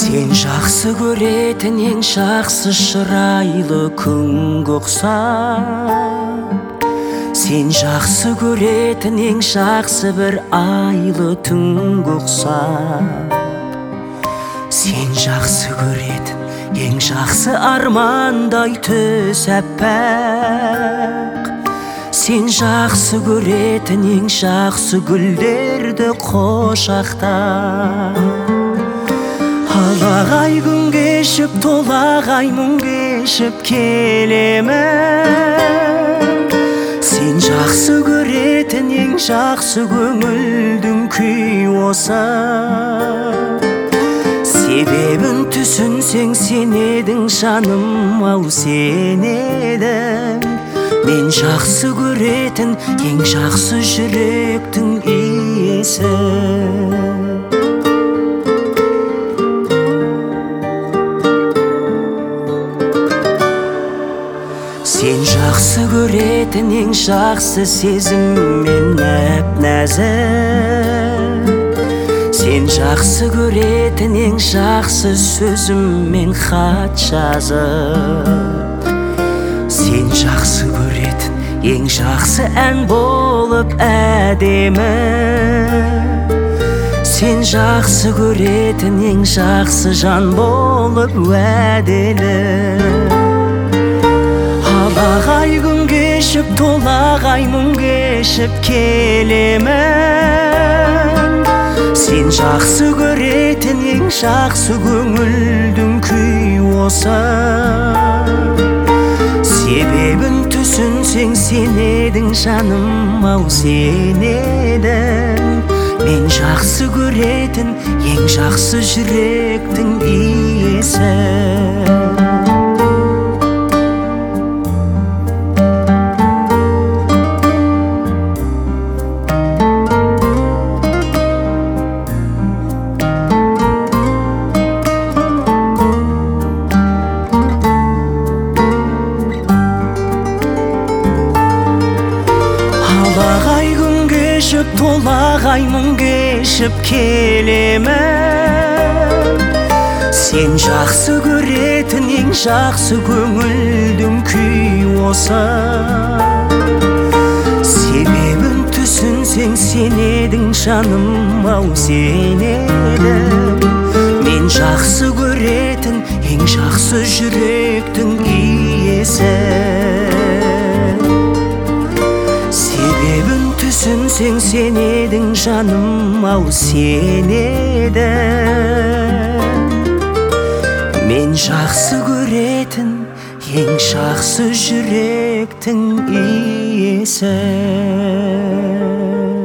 Сен жақсы көретін ең жақсы шырайлы күнге ұқсап, сен жақсы көретін ең жақсы бір айлы түнге ұқсап, сен жақсы көретін ең жақсы армандай түс әппақ, сен жақсы көретін ең жақсы гүлдерді қошақтап. Алағай күн кешіп, толағай мұң кешіп келемін. Сен жақсы көретін ең жақсы көңілдің күй осы. Себебін түсінсең сен едің жаным, ау сен едің. Мен жақсы көретін ең жақсы жүректің иесі. Сен жақсы көретін ең жақсы сезіммен нәп-нәзік, сен жақсы көретін ең жақсы сөзіммен хат жазып, сен жақсы көретін ең жақсы ән болып әдемі, сен жақсы көретін ең жақсы жан болып уәделі. Алағай күн кешіп, толағай мұң кешіп келемін. Сен жақсы көретін ең жақсы көңілдің күй осы. Себебін түсінсең сен едің жаным, ау сен едің. Мен жақсы көретін ең жақсы жүректің иесі. Алағай күн кешіп, толағай мұң кешіп келемін. Сен жақсы көретін ең жақсы көңілдің күй осы. Себебін түсінсең сен едің жаным, ау сен едің. Мен жақсы көретін ең жақсы жүректің иесі. Себебін түсінсең сен едің жаным, ау сен едің. Мен жақсы көретін ең жақсы жүректің иесі.